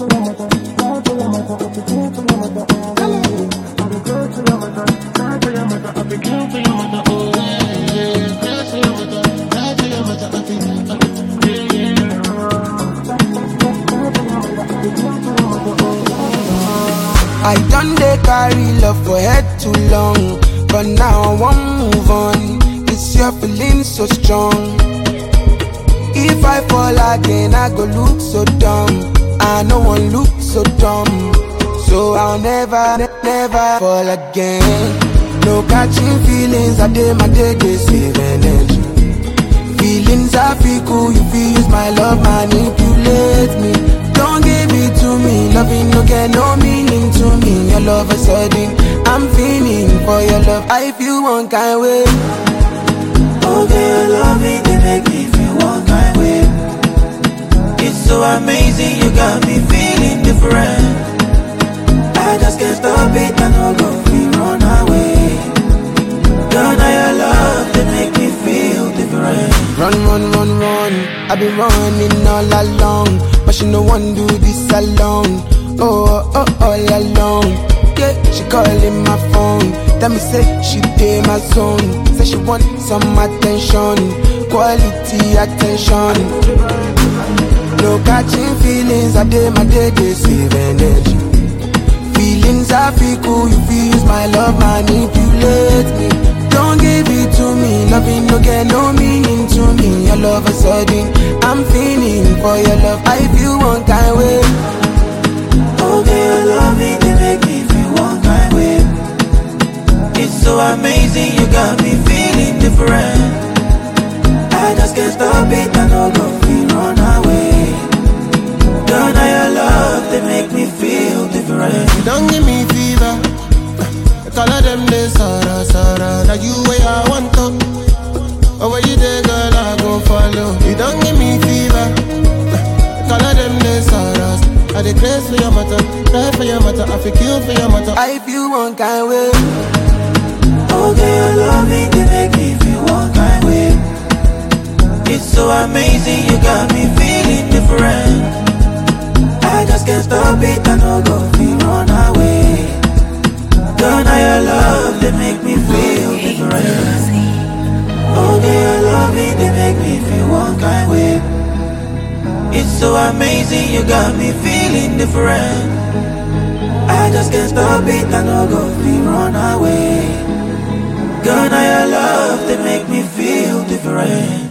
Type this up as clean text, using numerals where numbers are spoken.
I done dey carry love for head too long, but now I want move on. This your feeling so strong. If I fall again, I go look so dumb. I no one look so dumb, so I'll never fall again. No catching feelings, I did my day, they save energy. Feelings I feel cool, you feel use my love, manipulate me. Don't give it to me, loving no get no meaning to me. Your love is sudden, I'm feeling for your love. I feel one kind way. Okay, your love it, they make me feel one kind way. It's so amazing, you got me feeling different. I just can't stop it, I no go free, run away. Girl, now your love, they make me feel different. Run, I've been running all along, but she no one do this alone. Oh, all alone. Yeah, she calling my phone, tell me say she dey my zone. Say she want some attention, quality attention. No catching feelings, I did my day, they save energy. Feelings I feel cool, you feel use my love, manipulate me. Don't give it to me, loving no get no meaning to me. Your love is sudden, I'm feeling for your love. I feel one kind way. Okay, your love it, they make me feel one kind way. It's so amazing, you got me feeling different. I just can't stop it, I no go free, run away. Girl, now your love, they make me feel different. You don't give me fever, the color them they sorrow. Now you way I want to, but where you there, girl, I go follow. You don't give me fever, the color them they sorrow. I dey craze for your matter, cry for your matter, I feel cute for your matter. I feel one kind way. Okay, your love it, they make me feel one kind way. It's so amazing, you got me feeling different. I just can't stop it, I no go feel run away. Girl, now your love, they make me feel different. Okay, your love it, they make me feel one kind way. It's so amazing, you got me feeling different. I just can't stop it, I no go feel run away. Girl, now your love, they make me feel different.